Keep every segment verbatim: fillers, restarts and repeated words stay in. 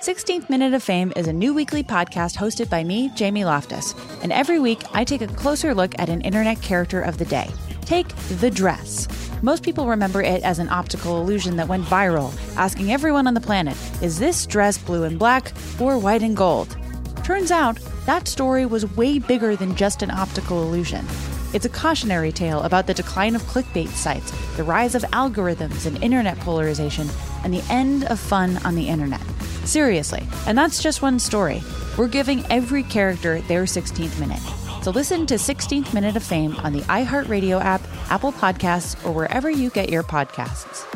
sixteenth Minute of Fame is a new weekly podcast hosted by me, Jamie Loftus. And every week, I take a closer look at an internet character of the day. Take the dress. Most people remember it as an optical illusion that went viral, asking everyone on the planet, is this dress blue and black or white and gold? Turns out, that story was way bigger than just an optical illusion. It's a cautionary tale about the decline of clickbait sites, the rise of algorithms and internet polarization, and the end of fun on the internet. Seriously, and that's just one story. We're giving every character their sixteenth minute. So listen to sixteenth Minute of Fame on the iHeartRadio app, Apple Podcasts, or wherever you get your podcasts.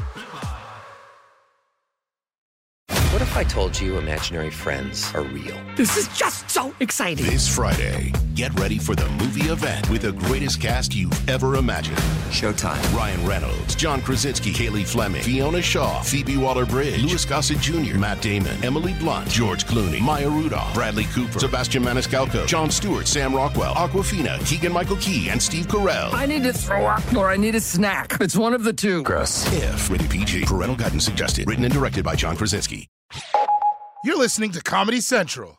What if I told you imaginary friends are real? This is just so exciting. This Friday, get ready for the movie event with the greatest cast you've ever imagined. Showtime. Ryan Reynolds, John Krasinski, Kaylee Fleming, Fiona Shaw, Phoebe Waller-Bridge, Louis Gossett Junior, Matt Damon, Emily Blunt, George Clooney, Maya Rudolph, Bradley Cooper, Sebastian Maniscalco, Jon Stewart, Sam Rockwell, Awkwafina, Keegan-Michael Key, and Steve Carell. I need to throw up or I need a snack. It's one of the two. Gross. If, rated P G, parental guidance suggested. Written and directed by John Krasinski. You're listening to Comedy Central.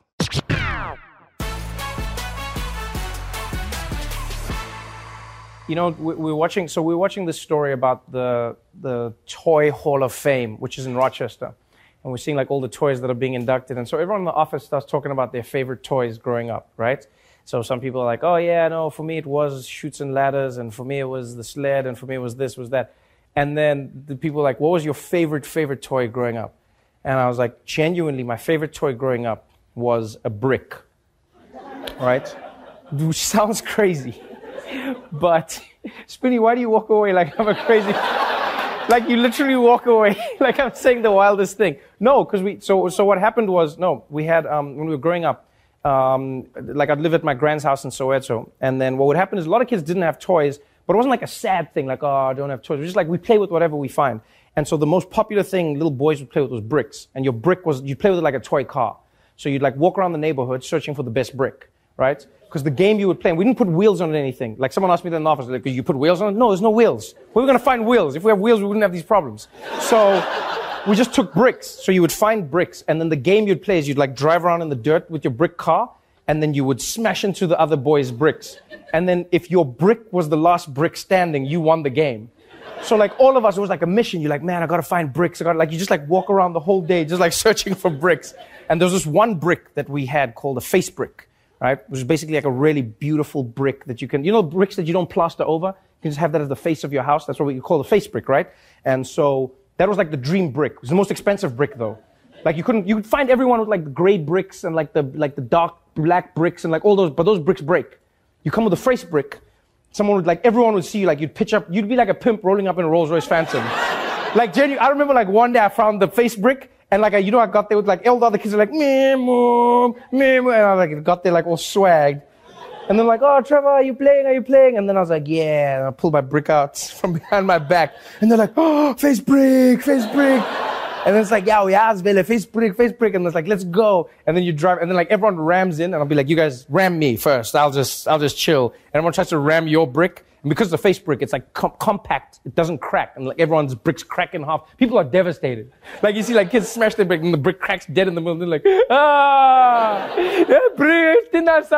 You know, we're watching. So we're watching this story about the the Toy Hall of Fame, which is in Rochester, and we're seeing like all the toys that are being inducted. And so everyone in the office starts talking about their favorite toys growing up, right? So some people are like, "Oh yeah, no, for me it was Chutes and Ladders, and for me it was the sled, and for me it was this, was that." And then the people are like, "What was your favorite favorite toy growing up?" And I was like, genuinely, my favorite toy growing up was a brick, right? Which sounds crazy. But, Spinny, why do you walk away like I'm a crazy... Like you literally walk away like I'm saying the wildest thing. No, because we... So so what happened was, no, we had, um, when we were growing up, um, like I'd live at my grand's house in Soweto. And then what would happen is a lot of kids didn't have toys, but it wasn't like a sad thing, like, oh, I don't have toys. It was just like we play with whatever we find. And so the most popular thing little boys would play with was bricks. And your brick was, you'd play with it like a toy car. So you'd like walk around the neighborhood searching for the best brick, right? Because the game you would play, we didn't put wheels on it or anything. Like someone asked me that in the office, like, you put wheels on it? No, there's no wheels. Where are we going to find wheels? If we have wheels, we wouldn't have these problems. So we just took bricks. So you would find bricks. And then the game you'd play is you'd like drive around in the dirt with your brick car. And then you would smash into the other boys' bricks. And then if your brick was the last brick standing, you won the game. So like all of us, it was like a mission. You're like, man, I gotta find bricks. I gotta, like, you just like walk around the whole day, just like searching for bricks. And there was this one brick that we had called a face brick, right? Which is basically like a really beautiful brick that you can, you know, bricks that you don't plaster over. You can just have that as the face of your house. That's what we call the face brick, right? And so that was like the dream brick. It was the most expensive brick though. Like you couldn't, you could find everyone with like the gray bricks and like the, like the dark black bricks and like all those, but those bricks break. You come with a face brick. Someone would like, everyone would see you, like you'd pitch up, you'd be like a pimp rolling up in a Rolls Royce Phantom. Like genuinely, I remember like one day I found the face brick and like, I, you know, I got there with like, all the other kids were like, me, mom, me, mom. And I like, got there like all swagged. And they're like, oh, Trevor, are you playing? Are you playing? And then I was like, yeah. And I pulled my brick out from behind my back. And they're like, oh, face brick, face brick. And then it's like, yeah, yeah, it's Vele, face brick, face brick. And it's like, let's go. And then you drive, and then like everyone rams in, and I'll be like, you guys ram me first. I'll just, I'll just chill. And everyone tries to ram your brick. And because it's a face brick, it's like com- compact. It doesn't crack. And like everyone's bricks crack in half. People are devastated. Like you see like kids smash their brick, and the brick cracks dead in the middle. And they're like, ah, brick,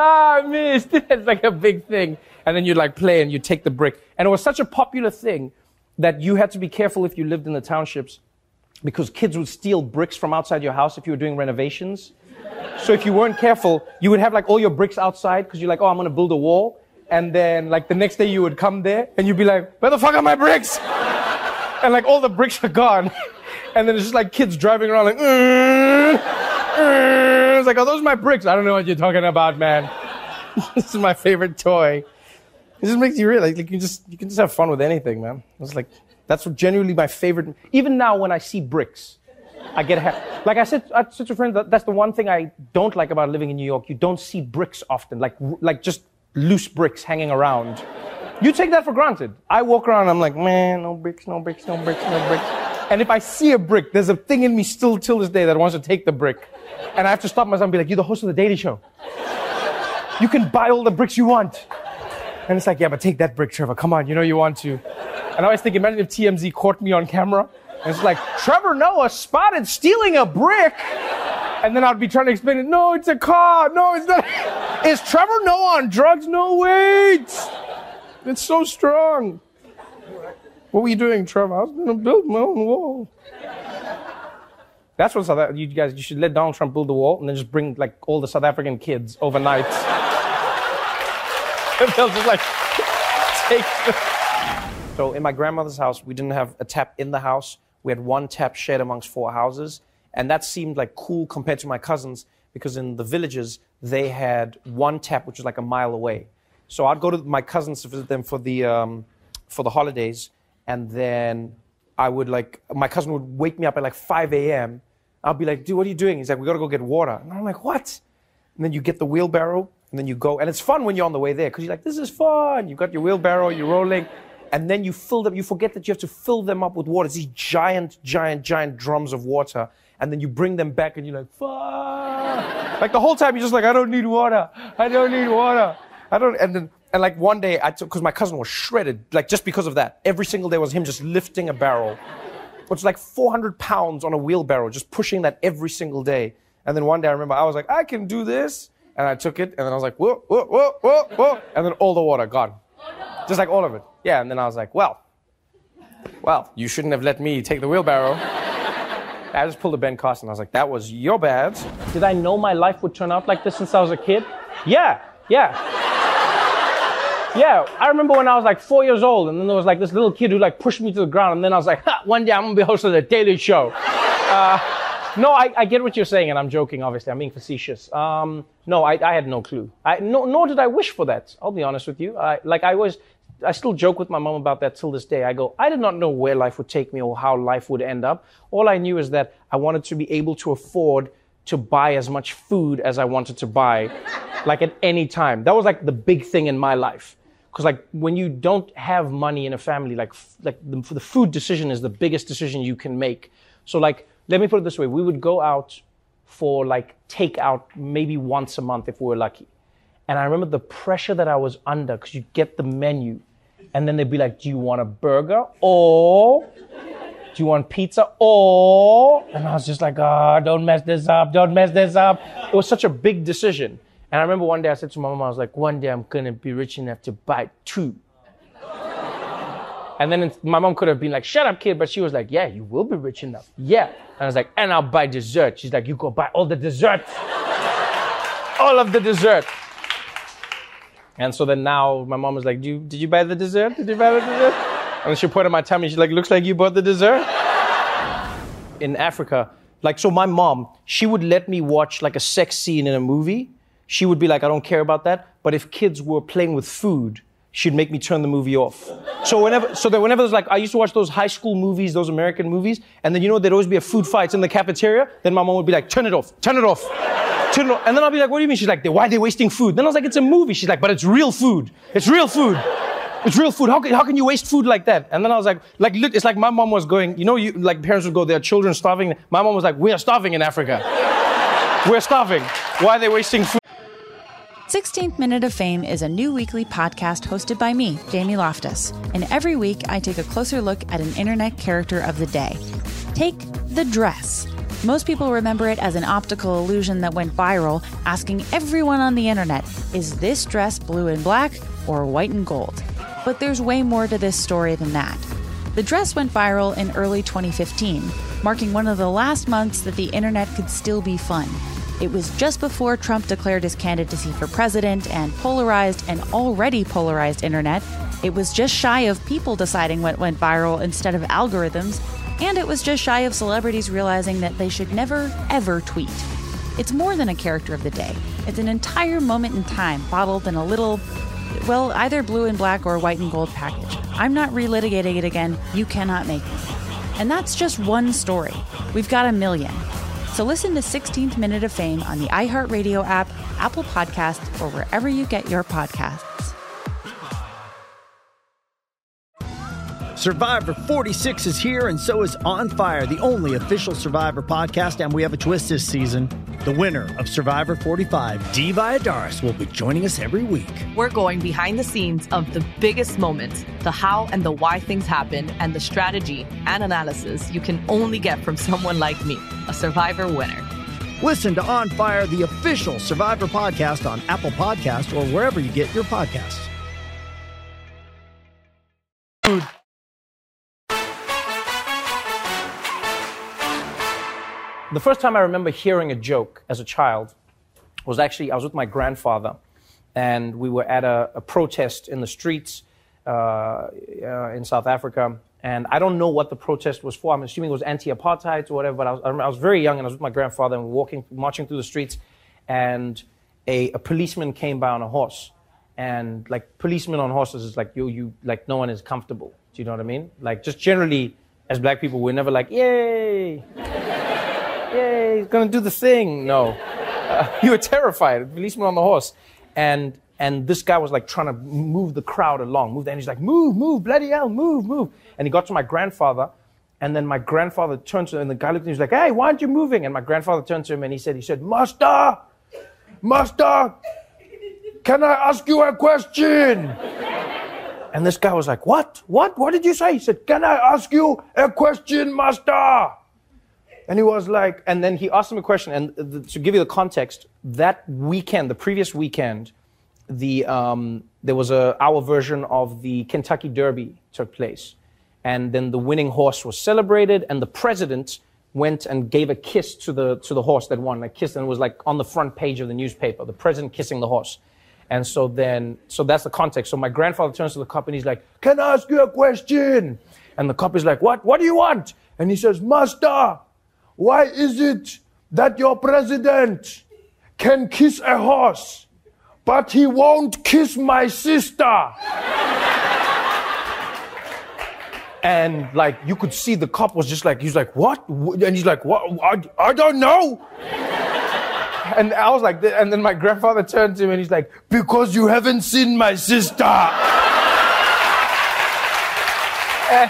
it's like a big thing. And then you like play and you take the brick. And it was such a popular thing that you had to be careful if you lived in the townships, because kids would steal bricks from outside your house if you were doing renovations. So if you weren't careful, you would have like all your bricks outside because you're like, oh, I'm going to build a wall. And then like the next day you would come there and you'd be like, where the fuck are my bricks? And like all the bricks are gone. And then it's just like kids driving around like, mm, mm. It's like, are those my bricks? I don't know what you're talking about, man. This is my favorite toy. It just makes you realize like, you just, you can just have fun with anything, man. It's like, that's genuinely my favorite. Even now when I see bricks, I get happy. Like I said, I said to friends, that that's the one thing I don't like about living in New York. You don't see bricks often, like like just loose bricks hanging around. You take that for granted. I walk around, I'm like, man, no bricks, no bricks, no bricks, no bricks. And if I see a brick, there's a thing in me still till this day that wants to take the brick. And I have to stop myself and be like, you're the host of The Daily Show. You can buy all the bricks you want. And it's like, yeah, but take that brick, Trevor. Come on, you know you want to. And I always think, imagine if T M Z caught me on camera. And it's like, Trevor Noah spotted stealing a brick. And then I'd be trying to explain it. No, it's a car. No, it's not. Is Trevor Noah on drugs? No, wait. It's so strong. What were you doing, Trevor? I was going to build my own wall. That's what South Africa, you guys, you should let Donald Trump build the wall and then just bring like all the South African kids overnight. And they'll just like take the... So in my grandmother's house, we didn't have a tap in the house. We had one tap shared amongst four houses. And that seemed like cool compared to my cousins because in the villages, they had one tap, which was like a mile away. So I'd go to my cousins to visit them for the, um, for the holidays. And then I would like, my cousin would wake me up at like five a.m. I'll be like, dude, what are you doing? He's like, we got to go get water. And I'm like, what? And then you get the wheelbarrow and then you go. And it's fun when you're on the way there because you're like, this is fun. You got your wheelbarrow, you're rolling. And then you fill them, you forget that you have to fill them up with water. It's these giant, giant, giant drums of water. And then you bring them back and you're like, fuck. Like the whole time you're just like, I don't need water. I don't need water. I don't, and then, and like one day I took, because my cousin was shredded, like just because of that. Every single day was him just lifting a barrel. Which was like four hundred pounds on a wheelbarrow, just pushing that every single day. And then one day I remember I was like, I can do this. And I took it and then I was like, whoa, whoa, whoa, whoa, whoa. And then all the water gone. Just like all of it. Yeah, and then I was like, well, well, you shouldn't have let me take the wheelbarrow. I just pulled a Ben Carson. I was like, that was your bad. Did I know my life would turn out like this since I was a kid? Yeah, yeah. Yeah, I remember when I was like four years old, and then there was like this little kid who like pushed me to the ground, and then I was like, ha, one day I'm gonna be hosting a Daily Show. Uh, no, I, I get what you're saying, and I'm joking, obviously. I'm being facetious. Um, no, I, I had no clue. I, no, nor did I wish for that. I'll be honest with you. I, like I was, I still joke with my mom about that till this day. I go, I did not know where life would take me or how life would end up. All I knew is that I wanted to be able to afford to buy as much food as I wanted to buy, like at any time. That was like the big thing in my life. Because like when you don't have money in a family, like like the, the food decision is the biggest decision you can make. So like, let me put it this way. We would go out for like takeout maybe once a month if we were lucky. And I remember the pressure that I was under because you get the menu and then they'd be like, do you want a burger or do you want pizza or? And I was just like, oh, don't mess this up. Don't mess this up. It was such a big decision. And I remember one day I said to my mom, I was like, one day I'm going to be rich enough to buy two. And then my mom could have been like, shut up, kid. But she was like, yeah, you will be rich enough. Yeah. And I was like, and I'll buy dessert. She's like, you go buy all the dessert. All of the dessert. And so then now my mom was like, did you, did you buy the dessert? Did you buy the dessert? And then she pointed at my tummy. She's like, looks like you bought the dessert. In Africa, like, so my mom, she would let me watch like a sex scene in a movie. She would be like, I don't care about that. But if kids were playing with food, she'd make me turn the movie off. So whenever, so that whenever there's like, I used to watch those high school movies, those American movies, and then you know there'd always be a food fight in the cafeteria. Then my mom would be like, turn it off, turn it off, turn it off. And then I'll be like, what do you mean? She's like, why are they wasting food? Then I was like, it's a movie. She's like, but it's real food. It's real food. It's real food. How can, how can you waste food like that? And then I was like, like, it's like my mom was going, you know, you, like parents would go, their children starving. My mom was like, we are starving in Africa. We're starving. Why are they wasting food? sixteenth Minute of Fame is a new weekly podcast hosted by me, Jamie Loftus. And every week, I take a closer look at an internet character of the day. Take the dress. Most people remember it as an optical illusion that went viral, asking everyone on the internet, is this dress blue and black or white and gold? But there's way more to this story than that. The dress went viral in early twenty fifteen, marking one of the last months that the internet could still be fun. It was just before Trump declared his candidacy for president and polarized an already polarized internet. It was just shy of people deciding what went viral instead of algorithms. And it was just shy of celebrities realizing that they should never, ever tweet. It's more than a character of the day. It's an entire moment in time bottled in a little, well, either blue and black or white and gold package. I'm not relitigating it again. You cannot make me. And that's just one story. We've got a million. So listen to sixteenth Minute of Fame on the iHeartRadio app, Apple Podcasts, or wherever you get your podcasts. Survivor forty-six is here, and so is On Fire, the only official Survivor podcast, and we have a twist this season. The winner of Survivor forty-five, Dee Valladares, will be joining us every week. We're going behind the scenes of the biggest moments, the how and the why things happen, and the strategy and analysis you can only get from someone like me, a Survivor winner. Listen to On Fire, the official Survivor podcast on Apple Podcasts or wherever you get your podcasts. The first time I remember hearing a joke as a child was actually, I was with my grandfather, and we were at a, a protest in the streets uh, uh, in South Africa. And I don't know what the protest was for. I'm assuming it was anti-apartheid or whatever, but I was, I, remember I was very young, and I was with my grandfather, and we were walking, marching through the streets, and a, a policeman came by on a horse. And like policemen on horses is like, you, you, like no one is comfortable. Do you know what I mean? Like just generally, as black people, we're never like, yay, yay, he's gonna do the thing. No, uh, you were terrified, a policeman on the horse. And And this guy was like trying to move the crowd along, move, and he's like, move, move, bloody hell, move, move. And he got to my grandfather, and then my grandfather turned to him, and the guy looked at him, he was like, hey, why aren't you moving? And my grandfather turned to him, and he said, he said, Master, Master, can I ask you a question? And this guy was like, what? What? What did you say? He said, can I ask you a question, Master? And he was like, and then he asked him a question, and the, to give you the context, that weekend, the previous weekend, the um, there was a our version of the Kentucky Derby took place, and then the winning horse was celebrated, and the president went and gave a kiss to the to the horse that won, a kiss, and it was like on the front page of the newspaper, the president kissing the horse. And so then, so that's the context. So my grandfather turns to the cop and he's like, can I ask you a question? And the cop is like, what? What do you want? And he says, Master, why is it that your president can kiss a horse, but he won't kiss my sister? And like, you could see the cop was just like, he's like, what? And he's like, what? I, I don't know. And I was like, and then my grandfather turned to him and he's like, because you haven't seen my sister. and,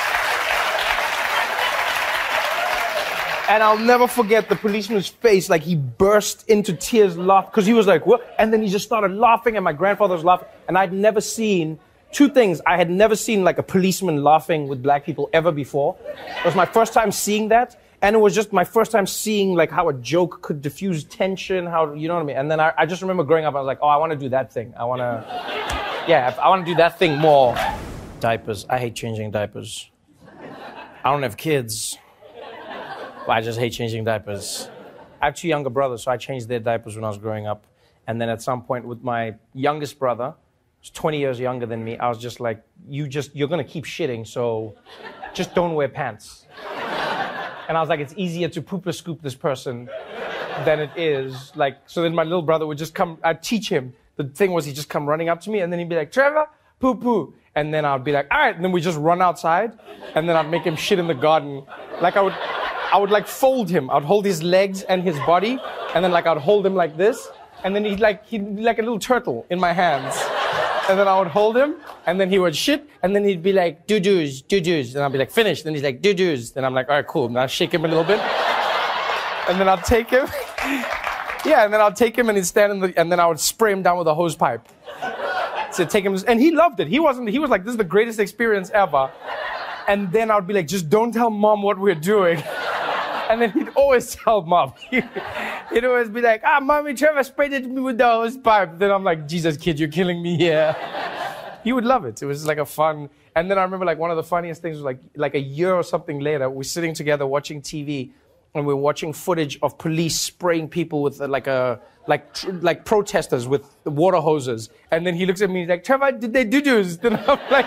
and I'll never forget the policeman's face, like he burst into tears, laugh, because he was like, what? And then he just started laughing, and my grandfather was laughing. And I'd never seen, two things, I had never seen like a policeman laughing with black people ever before. It was my first time seeing that. And it was just my first time seeing like how a joke could diffuse tension, how, you know what I mean? And then I, I just remember growing up, I was like, oh, I want to do that thing. I want to, yeah, I want to do that thing more. Diapers. I hate changing diapers. I don't have kids, but I just hate changing diapers. I have two younger brothers, so I changed their diapers when I was growing up. And then at some point with my youngest brother, who's twenty years younger than me, I was just like, you just, you're going to keep shitting, so just don't wear pants. And I was like, it's easier to poop or scoop this person than it is. Like, so then my little brother would just come, I'd teach him. The thing was, he'd just come running up to me, and then he'd be like, Trevor, poo poo. And then I'd be like, all right. And then we'd just run outside, and then I'd make him shit in the garden. Like I would, I would like fold him. I'd hold his legs and his body, and then like I'd hold him like this. And then he'd like, he'd be like a little turtle in my hands. And then I would hold him, and then he would shit, and then he'd be like, doo-doos, doo-doos. And I'd be like, finish. Then he's like, doo-doos. Then I'm like, all right, cool. And I'll shake him a little bit. And then I'll take him. Yeah, and then I'll take him, and he'd stand in the, and then I would spray him down with a hose pipe. So take him, and he loved it. He wasn't, he was like, this is the greatest experience ever. And then I'd be like, just don't tell mom what we're doing. And then he'd always tell mom. He'd always be like, ah, mommy, Trevor sprayed it to me with the hose pipe. Then I'm like, Jesus, kid, you're killing me here. He would love it. It was like a fun. And then I remember like one of the funniest things was like, like a year or something later, we're sitting together watching T V, and we're watching footage of police spraying people with uh, like a, like, tr- like protesters with water hoses. And then he looks at me, he's like, Trevor, did they do-doos? Then I'm like,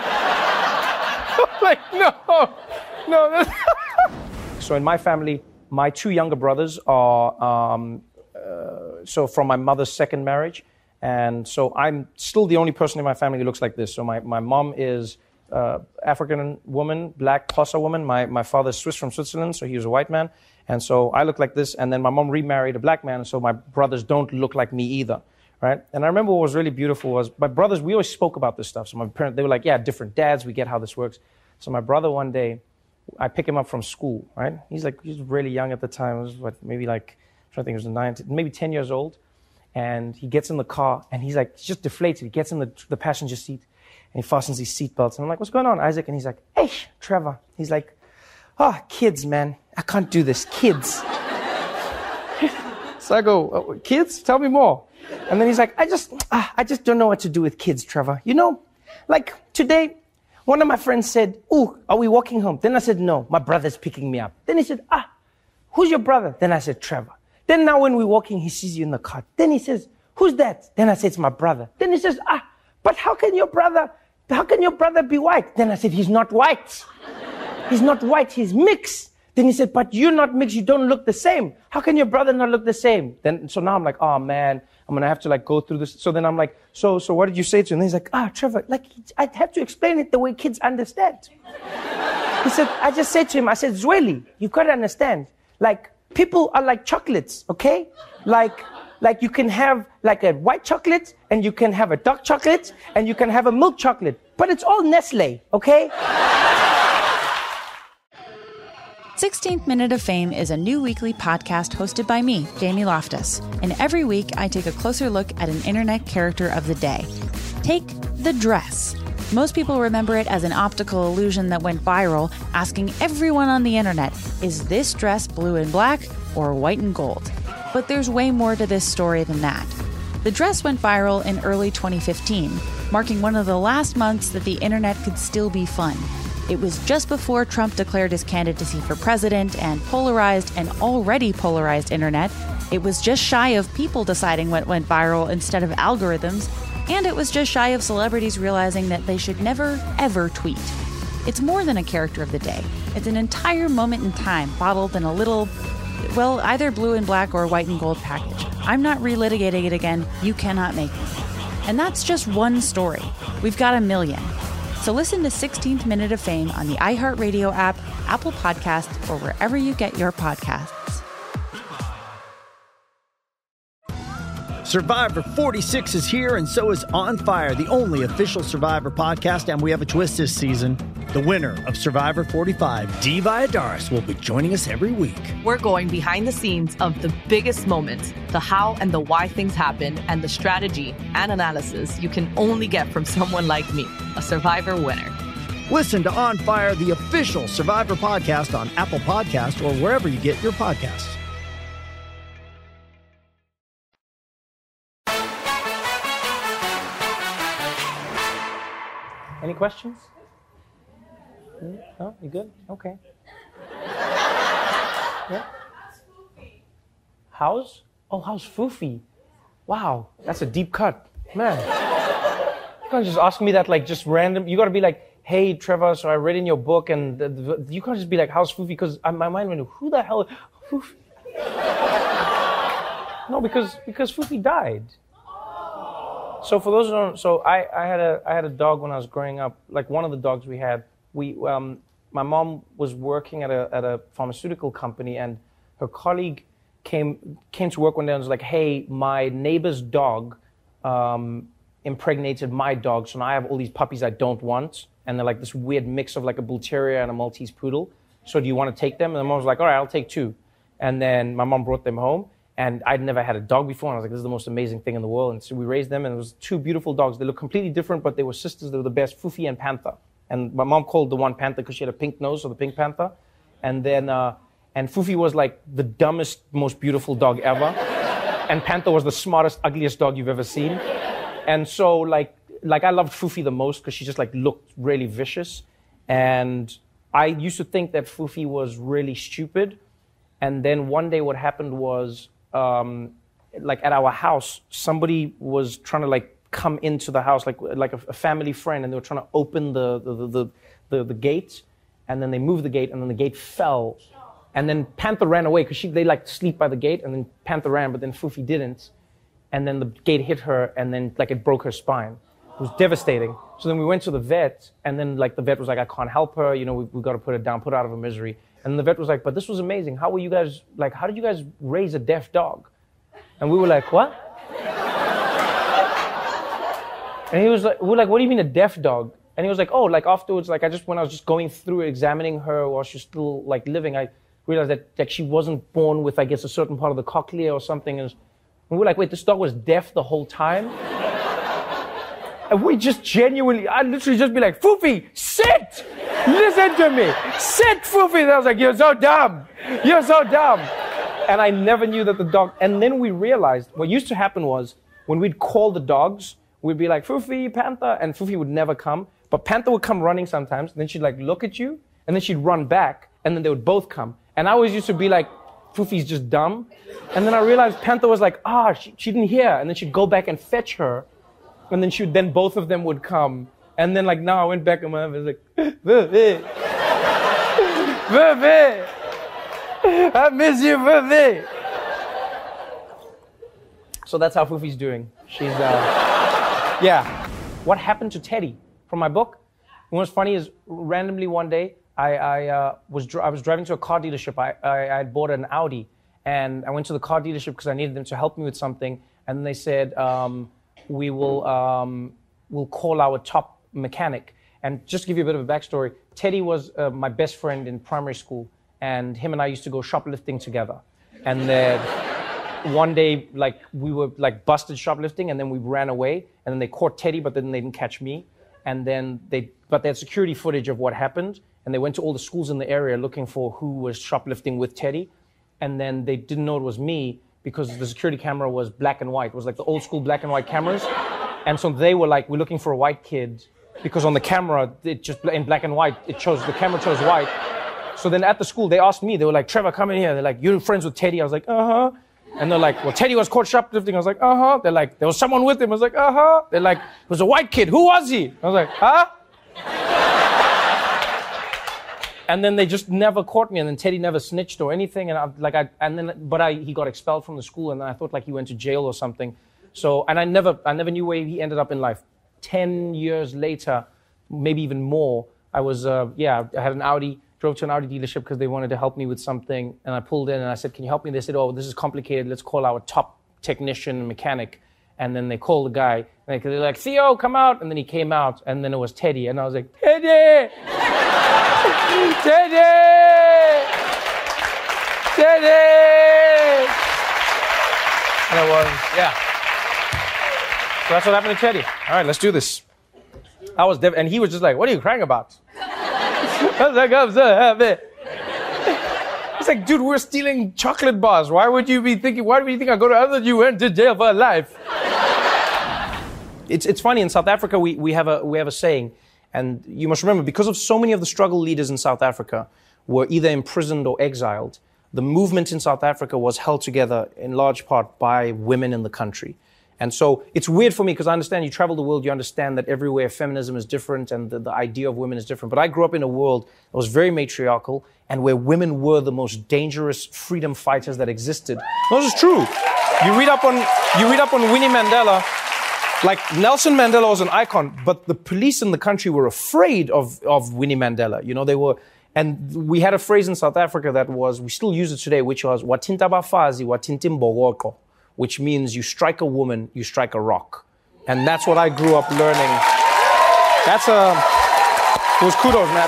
I'm like, no, no. That's So in my family, my two younger brothers are, um, uh, so from my mother's second marriage. And so I'm still the only person in my family who looks like this. So my, my mom is uh, African woman, black Xhosa woman. My, my father's Swiss from Switzerland, so he was a white man. And so I look like this. And then my mom remarried a black man, so my brothers don't look like me either, right? And I remember what was really beautiful was my brothers, we always spoke about this stuff. So my parents, they were like, yeah, different dads, we get how this works. So my brother one day, I pick him up from school, right? He's like, he's really young at the time. It was what, maybe like, I'm trying to think, it was nine, maybe ten years old. And he gets in the car, and he's like, he's just deflated. He gets in the, the passenger seat, and he fastens his seatbelts. And I'm like, what's going on, Isaac? And he's like, hey, Trevor. He's like, oh, kids, man. I can't do this. Kids. So I go, oh, kids, tell me more. And then he's like, I just, ah, I just don't know what to do with kids, Trevor. You know, like today, one of my friends said, ooh, are we walking home? Then I said, no, my brother's picking me up. Then he said, ah, who's your brother? Then I said, Trevor. Then now when we're walking, he sees you in the car. Then he says, who's that? Then I said, it's my brother. Then he says, ah, but how can your brother, how can your brother be white? Then I said, he's not white. He's not white, he's mixed. Then he said, but you're not mixed, you don't look the same. How can your brother not look the same? Then, so now I'm like, oh man, I'm gonna have to like go through this. So then I'm like, so, so what did you say to him? And he's like, ah, Trevor, like, I have to explain it the way kids understand. He said, I just said to him, I said, Zweli, you've got to understand, like, people are like chocolates, okay? Like, like you can have like a white chocolate, and you can have a dark chocolate, and you can have a milk chocolate, but it's all Nestle, okay? sixteenth Minute of Fame is a new weekly podcast hosted by me, Jamie Loftus. And every week, I take a closer look at an internet character of the day. Take the dress. Most people remember it as an optical illusion that went viral, asking everyone on the internet, is this dress blue and black or white and gold? But there's way more to this story than that. The dress went viral in early twenty fifteen, marking one of the last months that the internet could still be fun. It was just before Trump declared his candidacy for president, and polarized an already polarized internet. It was just shy of people deciding what went viral instead of algorithms, and it was just shy of celebrities realizing that they should never, ever tweet. It's more than a character of the day. It's an entire moment in time bottled in a little, well, either blue and black or white and gold package. I'm not relitigating it again. You cannot make me. And that's just one story. We've got a million. So listen to sixteenth Minute of Fame on the iHeartRadio app, Apple Podcasts, or wherever you get your podcasts. Survivor forty-six is here, and so is On Fire, the only official Survivor podcast, and we have a twist this season. The winner of Survivor forty-five, Dee Valladares, will be joining us every week. We're going behind the scenes of the biggest moments, the how and the why things happen, and the strategy and analysis you can only get from someone like me, a Survivor winner. Listen to On Fire, the official Survivor podcast, on Apple Podcasts or wherever you get your podcasts. Any questions? No, you good? Okay. Yeah. How's? Oh, how's Foofy? Wow, that's a deep cut, man. You can't just ask me that like just random. You got to be like, hey, Trevor. So I read in your book, and the, the, you can't just be like, how's Foofy? Because my mind went, who the hell? Foofy? No, because because Foofy died. So for those who don't, so I, I had a I had a dog when I was growing up. Like one of the dogs we had, we um, my mom was working at a at a pharmaceutical company, and her colleague came came to work one day and was like, "Hey, my neighbor's dog um, impregnated my dog, so now I have all these puppies I don't want, and they're like this weird mix of like a bull terrier and a Maltese poodle. So do you want to take them?" And the mom was like, "All right, I'll take two." And then my mom brought them home. And I'd never had a dog before, and I was like, this is the most amazing thing in the world. And so we raised them, and it was two beautiful dogs. They looked completely different, but they were sisters. They were the best, Foofy and Panther. And my mom called the one Panther because she had a pink nose, so the Pink Panther. And then, uh, and Foofy was like the dumbest, most beautiful dog ever. And Panther was the smartest, ugliest dog you've ever seen. And so, like, like I loved Foofy the most because she just like looked really vicious. And I used to think that Foofy was really stupid. And then one day what happened was, Um, like at our house, somebody was trying to like come into the house, like like a, a family friend, and they were trying to open the the, the the the gate, and then they moved the gate, and then the gate fell, and then Panther ran away because she they like to sleep by the gate, and then Panther ran, but then Foofy didn't, and then the gate hit her, and then like it broke her spine. It was devastating. So then we went to the vet, and then like the vet was like, I can't help her, you know, we we got to put her down, put her out of her misery. And the vet was like, but this was amazing. How were you guys, like, how did you guys raise a deaf dog? And we were like, what? And he was like, we were like, what do you mean a deaf dog? And he was like, oh, like afterwards, like I just, when I was just going through examining her while she's still like living, I realized that like she wasn't born with, I guess, a certain part of the cochlea or something. And we were like, wait, this dog was deaf the whole time? And we just genuinely, I'd literally just be like, Foofy, sit! Listen to me. Sit, Foofy. And I was like, you're so dumb. You're so dumb. And I never knew that the dog, and then we realized what used to happen was when we'd call the dogs, we'd be like, Fufi, Panther, and Fufi would never come. But Panther would come running sometimes, and then she'd like look at you, and then she'd run back, and then they would both come. And I always used to be like, Fufi's just dumb. And then I realized Panther was like, ah, she, she didn't hear. And then she'd go back and fetch her. And then she would, then both of them would come. And then like now I went back and my husband was like, Fufi, Fufi, I miss you, Fufi. So that's how Fufi's doing. She's, uh, yeah. What happened to Teddy from my book? And what's funny is randomly one day, I, I, uh, was dr- I was driving to a car dealership. I, I, I had bought an Audi, and I went to the car dealership because I needed them to help me with something. And they said, um, we will um, we'll call our top mechanic. And just to give you a bit of a backstory, Teddy was uh, my best friend in primary school, and him and I used to go shoplifting together. And then one day, like we were like busted shoplifting, and then we ran away, and then they caught Teddy, but then they didn't catch me. And then they, but they had security footage of what happened. And they went to all the schools in the area looking for who was shoplifting with Teddy. And then they didn't know it was me because the security camera was black and white. It was like the old school black and white cameras. And so they were like, we're looking for a white kid because on the camera, it just in black and white, it chose, the camera chose white. So then at the school, they asked me, they were like, Trevor, come in here. They're like, you're friends with Teddy? I was like, uh-huh. And they're like, well, Teddy was caught shoplifting. I was like, uh-huh. They're like, there was someone with him. I was like, uh-huh. They're like, it was a white kid. Who was he? I was like, huh? And then they just never caught me, and then Teddy never snitched or anything, and I, like I, and then, but I, he got expelled from the school, and I thought like he went to jail or something. So, and I never, I never knew where he ended up in life. Ten years later, maybe even more, I was, uh, yeah, I had an Audi, drove to an Audi dealership because they wanted to help me with something, and I pulled in and I said, "Can you help me?" They said, "Oh, this is complicated. Let's call our top technician and mechanic." And then they called the guy, and they're like, "Theo, come out!" And then he came out, and then it was Teddy, and I was like, "Teddy! Teddy! Teddy!" And it was, yeah. So that's what happened to Teddy. All right, let's do this. I was, dev- and he was just like, "What are you crying about?" I was like, "I'm so happy." It's like, dude, we're stealing chocolate bars. Why would you be thinking, why do you think I go to, I thought you went to jail for life? It's it's funny, in South Africa, we, we have a we have a saying, and you must remember, because of so many of the struggle leaders in South Africa were either imprisoned or exiled, the movement in South Africa was held together in large part by women in the country. And so it's weird for me because I understand you travel the world, you understand that everywhere feminism is different and the, the idea of women is different. But I grew up in a world that was very matriarchal and where women were the most dangerous freedom fighters that existed. No, this is true. You read up on you read up on Winnie Mandela. Like, Nelson Mandela was an icon, but the police in the country were afraid of, of Winnie Mandela. You know, they were, and we had a phrase in South Africa that was, we still use it today, which was, "Watinta bafazi, watinta mbokotho," which means you strike a woman, you strike a rock. And that's what I grew up learning. That's a, it was kudos, man.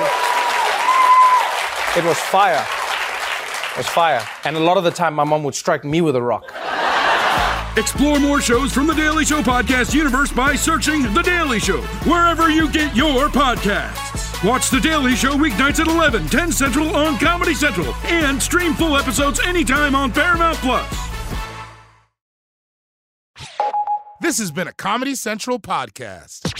It was fire. It was fire. And a lot of the time, my mom would strike me with a rock. Explore more shows from The Daily Show podcast universe by searching The Daily Show wherever you get your podcasts. Watch The Daily Show weeknights at eleven, ten Central on Comedy Central, and stream full episodes anytime on Paramount Plus. This has been a Comedy Central podcast.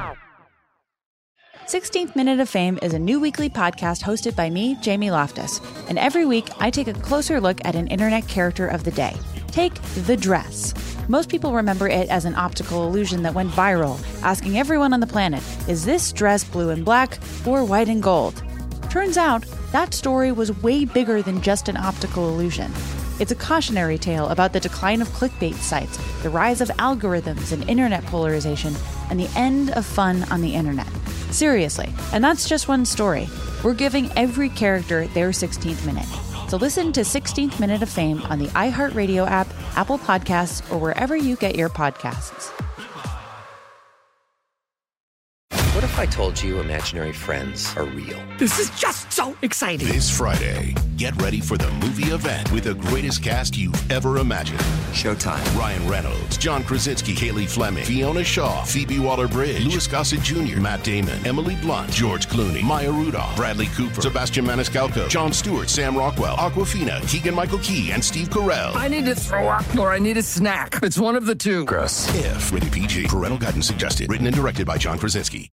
sixteenth Minute of Fame is a new weekly podcast hosted by me, Jamie Loftus. And every week, I take a closer look at an internet character of the day. Take the dress. Most people remember it as an optical illusion that went viral, asking everyone on the planet, is this dress blue and black or white and gold? Turns out, that story was way bigger than just an optical illusion. It's a cautionary tale about the decline of clickbait sites, the rise of algorithms and internet polarization, and the end of fun on the internet. Seriously, and that's just one story. We're giving every character their sixteenth minute. So listen to sixteenth Minute of Fame on the iHeartRadio app, Apple Podcasts, or wherever you get your podcasts. What if I told you imaginary friends are real? This is just so exciting. This Friday, get ready for the movie event with the greatest cast you've ever imagined. Showtime. Ryan Reynolds, John Krasinski, Kaylee Fleming, Fiona Shaw, Phoebe Waller-Bridge, Louis Gossett Junior, Matt Damon, Emily Blunt, George Clooney, Maya Rudolph, Bradley Cooper, Sebastian Maniscalco, Jon Stewart, Sam Rockwell, Awkwafina, Keegan-Michael Key, and Steve Carell. I need to throw up or I need a snack. It's one of the two. Gross. If. Rated P G. Parental guidance suggested. Written and directed by John Krasinski.